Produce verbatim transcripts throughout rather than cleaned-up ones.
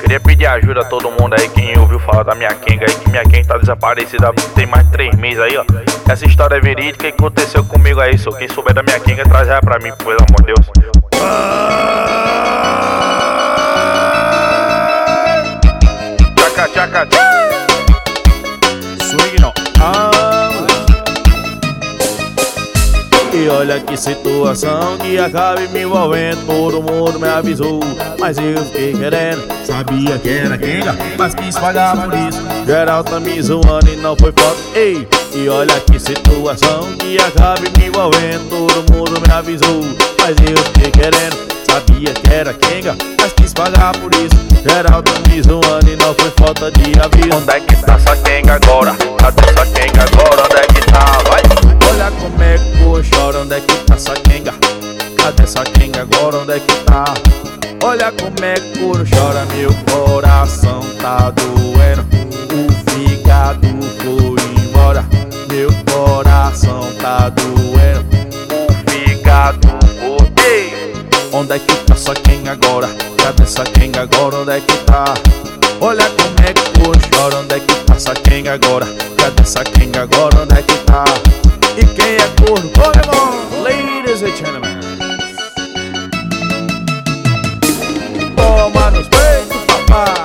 Queria pedir ajuda a todo mundo aí, quem ouviu falar da minha Kenga aí, que minha Kenga tá desaparecida tem mais de três meses aí, ó. Essa história é verídica e aconteceu comigo aí, só quem souber da minha Kenga traz ela pra mim, pelo amor de Deus. Tchaca, tchaca, tchaca. Swing não. Ah, e olha que situação que acaba me envolvendo. Todo mundo me avisou, mas eu fiquei querendo. Sabia que era Kenga, mas quis pagar por isso. Geral tá me zoando e não foi foto. Ei, e olha que situação que acaba me envolvendo. Todo mundo me avisou, mas eu fiquei querendo. Sabia que era Kenga, mas quis pagar por isso. Geral tá me zoando e não foi falta de aviso. Onde é que tá essa Kenga agora? Cadê essa Kenga agora? Onde é que tá? Vai! Olha como é que o chora, onde é que tá essa Kenga? Cadê essa Kenga agora? Onde é que tá? Olha como é que o chora, meu coração tá doendo. O fígado foi embora, meu coração tá doendo. O fígado foi. Onde é que tá essa Kenga agora? Cadê essa Kenga agora? Onde é que tá? Olha como é que o chora, onde é que tá essa Kenga agora? Cadê essa Kenga agora? Onde é que tá? E quem é corno? Oh, ladies and gentlemen, toma nos peitos, papai.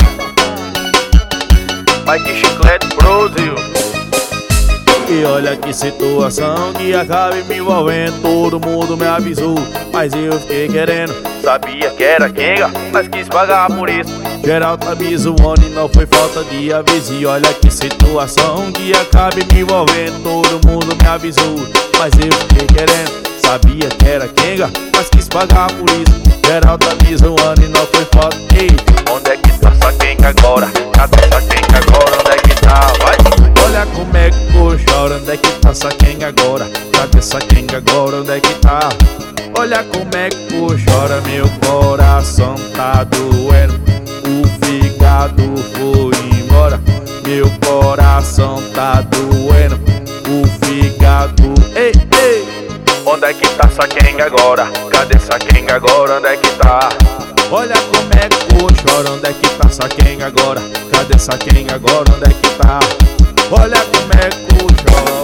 Mike Chiclete Brasil. E olha que situação que acaba me envolvendo. Todo mundo me avisou, mas eu fiquei querendo. Sabia que era Kenga, mas quis pagar por isso. Geral tá me zoando e não foi falta de aviso. E olha que situação que acaba me envolvendo. Todo mundo me avisou, mas eu fiquei querendo. Sabia que era Kenga, mas quis pagar por isso. Geral tá me zoando e não foi falta. Ei, onde é que tá essa Kenga agora? Cadê essa Kenga agora? Onde é que tá? Vai! Olha como é que o chora, onde é que tá essa Kenga agora? Cadê essa Kenga agora? Onde é que tá? Olha como é que o chora, meu coração tá doendo. O fígado foi embora, meu coração tá doendo. O fígado, ei, ei. Onde é que tá essa Kenga agora? Cadê essa Kenga agora? Onde é que tá? Olha como é que o chora, onde é que tá essa Kenga agora? Cadê essa Kenga agora? Onde é que tá? Olha como é que o chora.